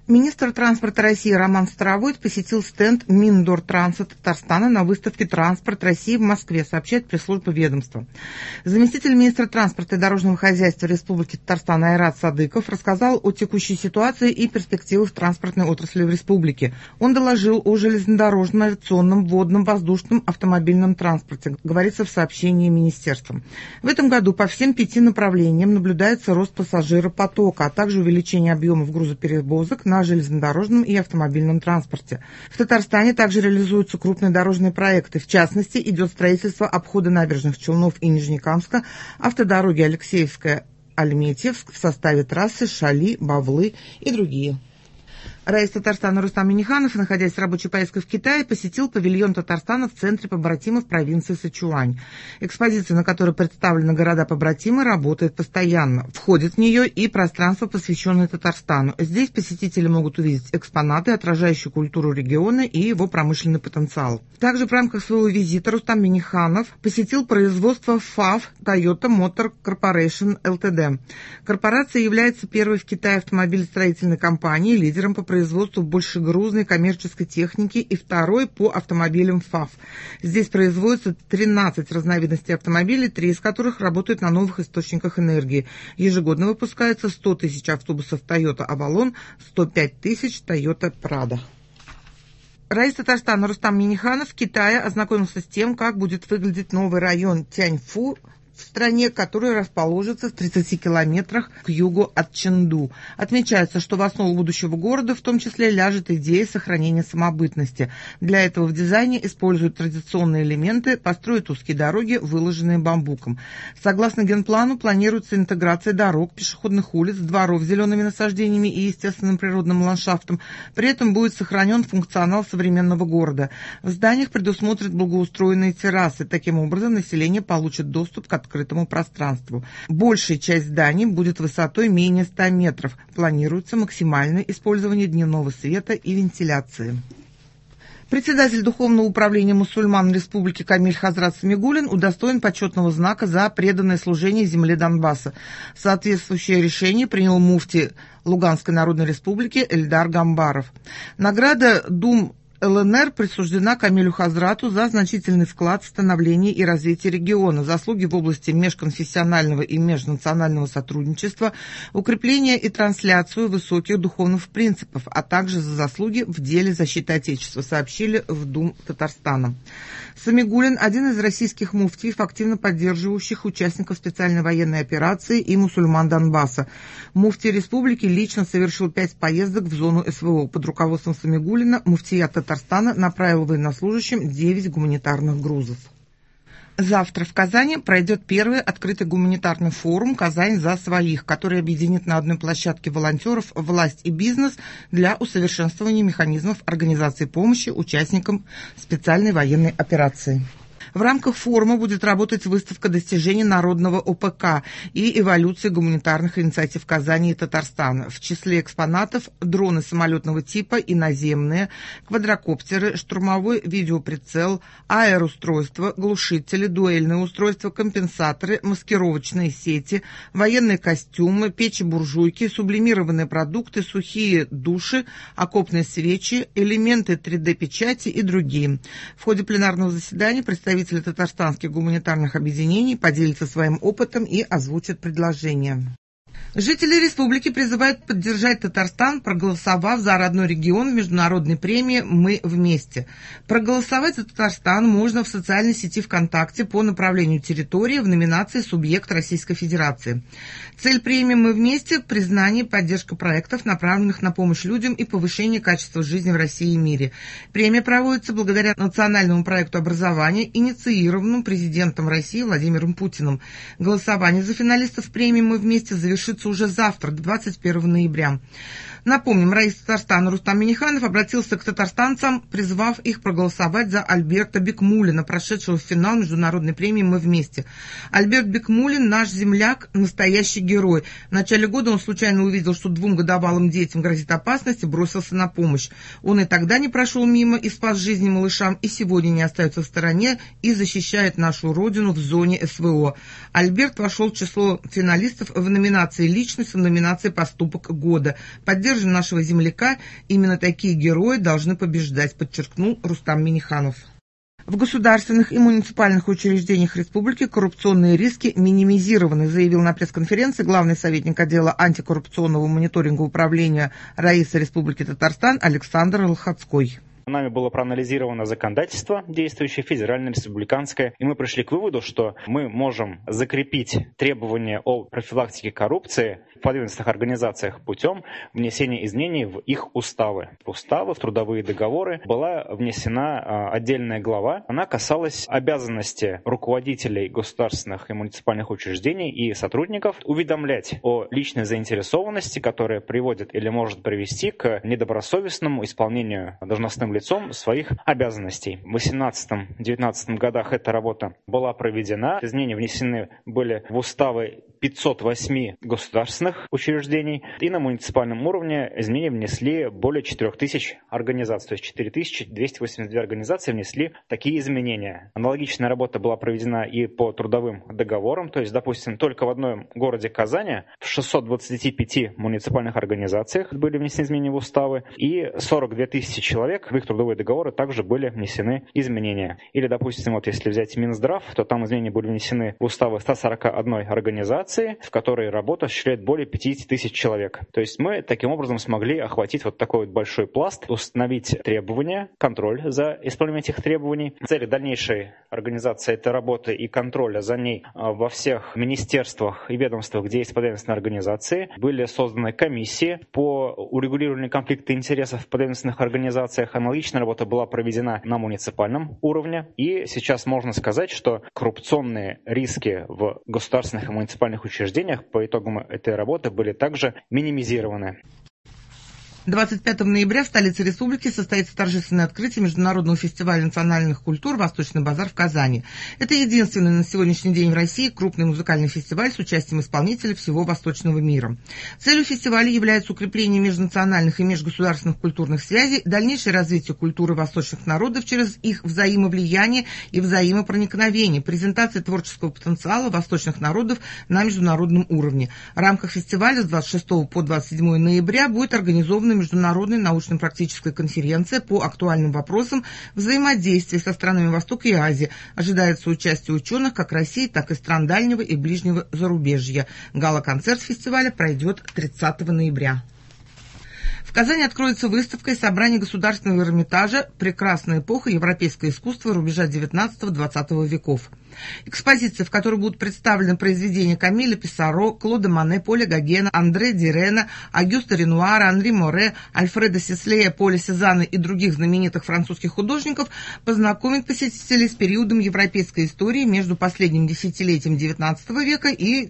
Министр транспорта России Роман Старовойт посетил стенд Миндортранса Татарстана на выставке «Транспорт России» в Москве, сообщает пресс-служба ведомства. Заместитель министра транспорта и дорожного хозяйства Республики Татарстан Айрат Садыков рассказал о текущей ситуации и перспективах транспортной отрасли в республике. Он доложил о железнодорожном, авиационном, водном, воздушном, автомобильном транспорте, говорится в сообщении министерства. В этом году по всем 5 направлениям наблюдается рост пассажиропотока, а также увеличение объемов грузоперевозок на железнодорожном и автомобильном транспорте. В Татарстане также реализуются крупные дорожные проекты. В частности, идет строительство обхода набережных Челнов и Нижнекамска, автодороги Алексеевская-Альметьевск в составе трассы Шали-Бавлы и другие. Раис Татарстана Рустам Минниханов, находясь в рабочей поездке в Китае, посетил павильон Татарстана в центре побратимов провинции Сычуань. Экспозиция, на которой представлены города-побратимы, работает постоянно. Входит в нее и пространство, посвященное Татарстану. Здесь посетители могут увидеть экспонаты, отражающие культуру региона и его промышленный потенциал. Также в рамках своего визита Рустам Минниханов посетил производство ФАВ Toyota Motor Corporation Ltd. Корпорация является первой в Китае автомобилестроительной компанией, лидером по производству большегрузной коммерческой техники и второй по автомобилям ФАВ. Здесь производится 13 разновидностей автомобилей, 3 из которых работают на новых источниках энергии. Ежегодно выпускается 100 тысяч автобусов Toyota Avalon, 105 тысяч Toyota Prado. Раис Татарстана Рустам Минниханов в Китае ознакомился с тем, как будет выглядеть новый район Тяньфу в стране, который расположится в 30 километрах к югу от Чэнду. Отмечается, что в основу будущего города в том числе ляжет идея сохранения самобытности. Для этого в дизайне используют традиционные элементы, построят узкие дороги, выложенные бамбуком. Согласно генплану, планируется интеграция дорог, пешеходных улиц, дворов с зелеными насаждениями и естественным природным ландшафтом. При этом будет сохранен функционал современного города. В зданиях предусмотрят благоустроенные террасы. Таким образом, население получит доступ к открытому пространству. Большая часть зданий будет высотой менее 100 метров. Планируется максимальное использование дневного света и вентиляции. Председатель Духовного управления мусульман Республики Камиль Хазрат Самигуллин удостоен почетного знака за преданное служение земле Донбасса. Соответствующее решение принял муфти Луганской Народной Республики Эльдар Гамбаров. Награда Дум ЛНР присуждена Камилю Хазрату за значительный вклад в становление и развитие региона, заслуги в области межконфессионального и межнационального сотрудничества, укрепления и трансляцию высоких духовных принципов, а также за заслуги в деле защиты Отечества, сообщили в Дум Татарстана. Самигуллин – один из российских муфтиев, активно поддерживающих участников специальной военной операции и мусульман Донбасса. Муфти республики лично совершил 5 поездок в зону СВО. Под руководством Самигуллина муфтият Татарстана направил военнослужащим 9 гуманитарных грузов. Завтра в Казани пройдет первый открытый гуманитарный форум «Казань за своих», который объединит на одной площадке волонтеров, власть и бизнес для усовершенствования механизмов организации помощи участникам специальной военной операции. В рамках форума будет работать выставка достижений народного ОПК и эволюции гуманитарных инициатив Казани и Татарстана. В числе экспонатов дроны самолетного типа и наземные, квадрокоптеры, штурмовой видеоприцел, аэростройства, глушители, дуэльные устройства, компенсаторы, маскировочные сети, военные костюмы, печи-буржуйки, сублимированные продукты, сухие души, окопные свечи, элементы 3D-печати и другие. В ходе пленарного заседания представители татарстанских гуманитарных объединений поделятся своим опытом и озвучат предложения. Жители республики призывают поддержать Татарстан, проголосовав за родной регион в международной премии «Мы вместе». Проголосовать за Татарстан можно в социальной сети ВКонтакте по направлению территории в номинации «Субъект Российской Федерации». Цель премии «Мы вместе» – признание и поддержка проектов, направленных на помощь людям и повышение качества жизни в России и мире. Премия проводится благодаря национальному проекту образования, инициированному президентом России Владимиром Путиным. Голосование за финалистов премии «Мы вместе» завершится уже завтра, 21 ноября. Напомним, раис Татарстана Рустам Минниханов обратился к татарстанцам, призвав их проголосовать за Альберта Бекмуллина, прошедшего в финал международной премии «Мы вместе». Альберт Бекмуллин – наш земляк, настоящий герой. В начале года он случайно увидел, что 2 годовалым детям грозит опасность, и бросился на помощь. Он и тогда не прошел мимо и спас жизни малышам, и сегодня не остается в стороне и защищает нашу родину в зоне СВО. Альберт вошел в число финалистов в номинации номинации «Личность», в номинации «Поступок года». Поддержим нашего земляка. Именно такие герои должны побеждать, подчеркнул Рустам Минниханов. В государственных и муниципальных учреждениях республики коррупционные риски минимизированы, заявил на пресс-конференции главный советник отдела антикоррупционного мониторинга управления РаИСа Республики Татарстан Александр Лохотской. Нами было проанализировано законодательство, действующее федеральное, республиканское, и мы пришли к выводу, что мы можем закрепить требования о профилактике коррупции в подведомственных организациях путем внесения изменений в их уставы. В трудовые договоры была внесена отдельная глава. Она касалась обязанности руководителей государственных и муниципальных учреждений и сотрудников уведомлять о личной заинтересованности, которая приводит или может привести к недобросовестному исполнению должностным лицом своих обязанностей. В 2018-2019 годах эта работа была проведена. Изменения внесены были в уставы 508 государственных учреждений, и на муниципальном уровне изменения внесли более 4000 организаций, то есть 4282 организации внесли такие изменения. Аналогичная работа была проведена и по трудовым договорам, то есть, допустим, только в одном городе Казани в 625 муниципальных организациях были внесены изменения в уставы, и 42 тысячи человек в их трудовые договоры также были внесены изменения. Или, допустим, вот если взять Минздрав, то там изменения были внесены в уставы 141 организации, в которой работу осуществляет более 50 тысяч человек. То есть мы таким образом смогли охватить вот такой вот большой пласт, установить требования, контроль за исполнением этих требований. В целях дальнейшей организации этой работы и контроля за ней во всех министерствах и ведомствах, где есть подведомственные организации, были созданы комиссии по урегулированию конфликта интересов в подведомственных организациях. Аналогичная работа была проведена на муниципальном уровне. И сейчас можно сказать, что коррупционные риски в государственных и муниципальных учреждениях по итогам этой работы были также минимизированы. 25 ноября в столице республики состоится торжественное открытие Международного фестиваля национальных культур «Восточный базар» в Казани. Это единственный на сегодняшний день в России крупный музыкальный фестиваль с участием исполнителей всего восточного мира. Целью фестиваля является укрепление межнациональных и межгосударственных культурных связей, дальнейшее развитие культуры восточных народов через их взаимовлияние и взаимопроникновение, презентация творческого потенциала восточных народов на международном уровне. В рамках фестиваля с 26 по 27 ноября будет организована международная научно-практическая конференция по актуальным вопросам взаимодействия со странами Востока и Азии. Ожидается участие ученых как России, так и стран дальнего и ближнего зарубежья. Гала-концерт фестиваля пройдет 30 ноября. В Казани откроется выставка и собрание Государственного Эрмитажа «Прекрасная эпоха. Европейское искусство рубежа XIX-XX веков». Экспозиция, в которой будут представлены произведения Камиля Писаро, Клода Мане, Поля Гогена, Андре Дирена, Агюста Ренуара, Анри Море, Альфреда Сислея, Поля Сезанна и других знаменитых французских художников, познакомит посетителей с периодом европейской истории между последним десятилетием XIX века и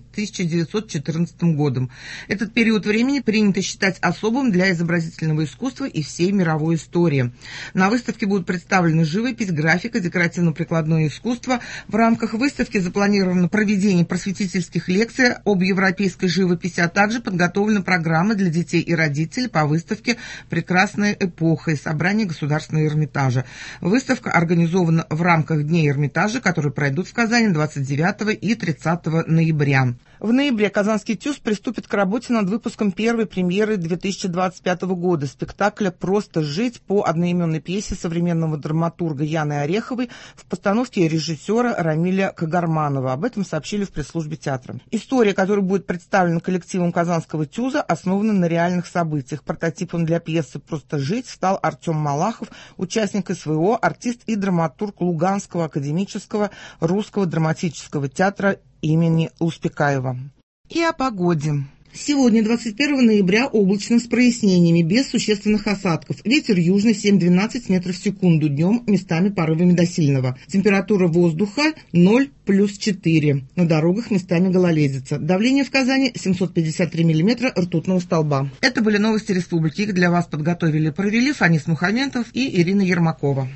1914 годом. Этот период времени принято считать особым для изобразительного искусства и всей мировой истории. На выставке будут представлены живопись, графика, декоративно-прикладное искусство. В рамках выставки запланировано проведение просветительских лекций об европейской живописи, а также подготовлена программа для детей и родителей по выставке «Прекрасная эпоха» и собрание Государственного Эрмитажа. Выставка организована в рамках Дней Эрмитажа, которые пройдут в Казани 29 и 30 ноября. В ноябре Казанский ТЮЗ приступит к работе над выпуском первой премьеры 2025 года спектакля «Просто жить» по одноименной пьесе современного драматурга Яны Ореховой в постановке режиссера Рамиля Кагарманова. Об этом сообщили в пресс-службе театра. История, которая будет представлена коллективом Казанского ТЮЗа, основана на реальных событиях. Прототипом для пьесы «Просто жить» стал Артем Малахов, участник СВО, артист и драматург Луганского академического русского драматического театра имени Успекаева. И о погоде. Сегодня, 21 ноября, облачно с прояснениями, без существенных осадков. Ветер южный 7-12 метров в секунду, днем местами порывами до сильного. Температура воздуха 0 плюс 4. На дорогах местами гололедица. Давление в Казани 753 миллиметра ртутного столба. Это были новости республики. Их для вас подготовили и провели Фанис Мухаметов и Ирина Ермакова.